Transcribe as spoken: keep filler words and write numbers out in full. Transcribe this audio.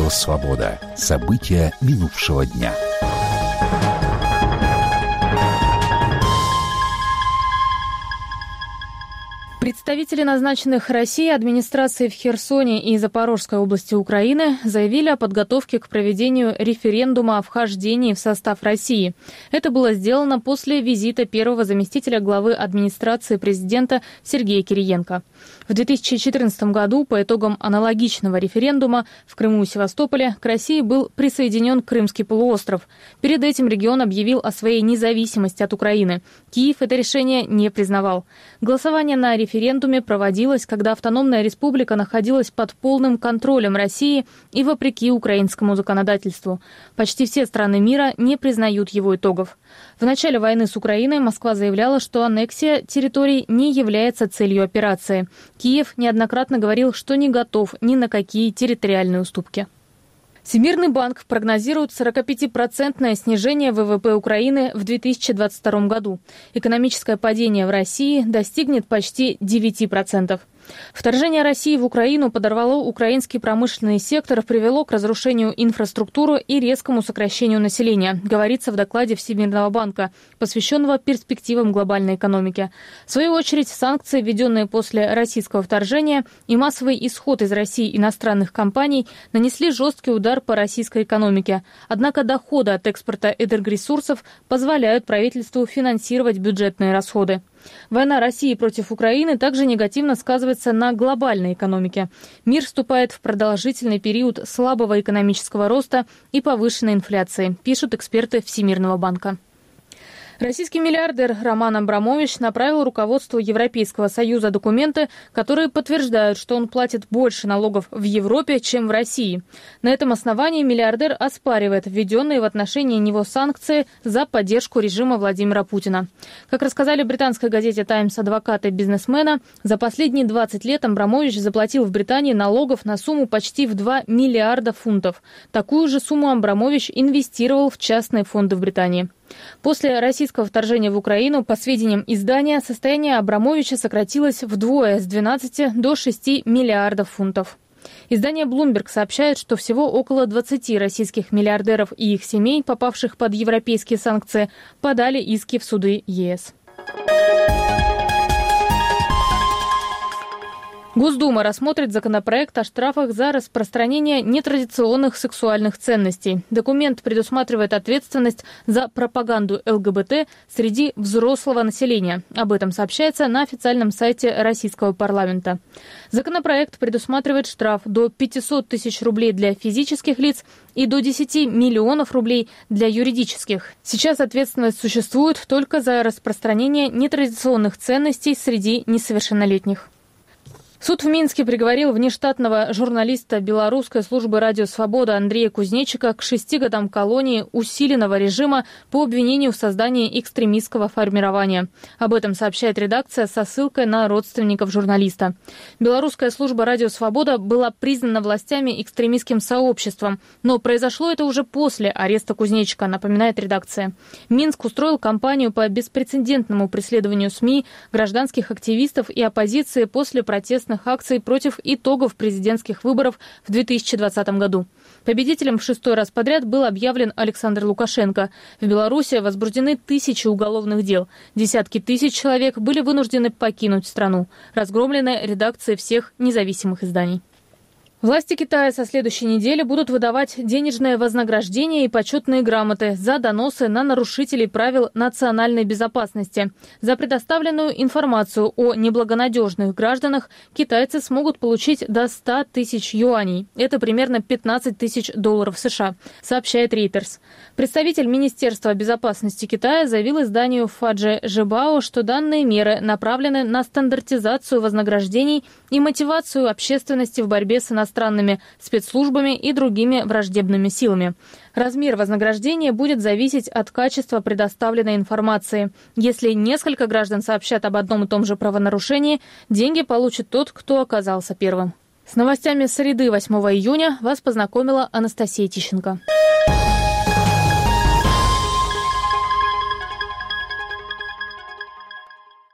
Радио «Свобода». События минувшего дня. Представители назначенных Россией администрации в Херсоне и Запорожской области Украины заявили о подготовке к проведению референдума о вхождении в состав России. Это было сделано после визита первого заместителя главы администрации президента Сергея Кириенко. В две тысячи четырнадцатом году по итогам аналогичного референдума в Крыму и Севастополе к России был присоединен Крымский полуостров. Перед этим регион объявил о своей независимости от Украины. Киев это решение не признавал. Голосование на референдуме проводилось, когда автономная республика находилась под полным контролем России и вопреки украинскому законодательству. Почти все страны мира не признают его итогов. В начале войны с Украиной Москва заявляла, что аннексия территорий не является целью операции. Киев неоднократно говорил, что не готов ни на какие территориальные уступки. Всемирный банк прогнозирует сорокапятипроцентное снижение ВВП Украины в две тысячи двадцать втором году. Экономическое падение в России достигнет почти девяти процентов. Вторжение России в Украину подорвало украинский промышленный сектор, привело к разрушению инфраструктуры и резкому сокращению населения, говорится в докладе Всемирного банка, посвященного перспективам глобальной экономики. В свою очередь, санкции, введенные после российского вторжения, и массовый исход из России иностранных компаний нанесли жесткий удар по российской экономике. Однако доходы от экспорта энергоресурсов позволяют правительству финансировать бюджетные расходы. Война России против Украины также негативно сказывается на глобальной экономике. Мир вступает в продолжительный период слабого экономического роста и повышенной инфляции, пишут эксперты Всемирного банка. Российский миллиардер Роман Абрамович направил руководству Европейского Союза документы, которые подтверждают, что он платит больше налогов в Европе, чем в России. На этом основании миллиардер оспаривает введенные в отношении него санкции за поддержку режима Владимира Путина. Как рассказали британской газете «Таймс» адвокаты бизнесмена, за последние двадцать лет Абрамович заплатил в Британии налогов на сумму почти в два миллиарда фунтов. Такую же сумму Абрамович инвестировал в частные фонды в Британии. После российского вторжения в Украину, по сведениям издания, состояние Абрамовича сократилось вдвое, с двенадцати до шести миллиардов фунтов. Издание Bloomberg сообщает, что всего около двадцати российских миллиардеров и их семей, попавших под европейские санкции, подали иски в суды ЕС. Госдума рассмотрит законопроект о штрафах за распространение нетрадиционных сексуальных ценностей. Документ предусматривает ответственность за пропаганду ЛГБТ среди взрослого населения. Об этом сообщается на официальном сайте российского парламента. Законопроект предусматривает штраф до пятисот тысяч рублей для физических лиц и до десяти миллионов рублей для юридических. Сейчас ответственность существует только за распространение нетрадиционных ценностей среди несовершеннолетних. Суд в Минске приговорил внештатного журналиста белорусской службы «Радио Свобода» Андрея Кузнечика к шести годам колонии усиленного режима по обвинению в создании экстремистского формирования. Об этом сообщает редакция со ссылкой на родственников журналиста. Белорусская служба «Радио Свобода» была признана властями экстремистским сообществом, но произошло это уже после ареста Кузнечика, напоминает редакция. Минск устроил кампанию по беспрецедентному преследованию СМИ, гражданских активистов и оппозиции после протестных акций против итогов президентских выборов в две тысячи двадцатом году. Победителем в шестой раз подряд был объявлен Александр Лукашенко. В Беларуси возбуждены тысячи уголовных дел. Десятки тысяч человек были вынуждены покинуть страну. Разгромлены редакции всех независимых изданий. Власти Китая со следующей недели будут выдавать денежное вознаграждение и почетные грамоты за доносы на нарушителей правил национальной безопасности. За предоставленную информацию о неблагонадежных гражданах китайцы смогут получить до ста тысяч юаней. Это примерно пятнадцать тысяч долларов США, сообщает Reuters. Представитель Министерства безопасности Китая заявил изданию Фаджи Жибао, что данные меры направлены на стандартизацию вознаграждений и мотивацию общественности в борьбе с иностранными иностранными спецслужбами и другими враждебными силами. Размер вознаграждения будет зависеть от качества предоставленной информации. Если несколько граждан сообщат об одном и том же правонарушении, деньги получит тот, кто оказался первым. С новостями среды восьмого июня вас познакомила Анастасия Тищенко.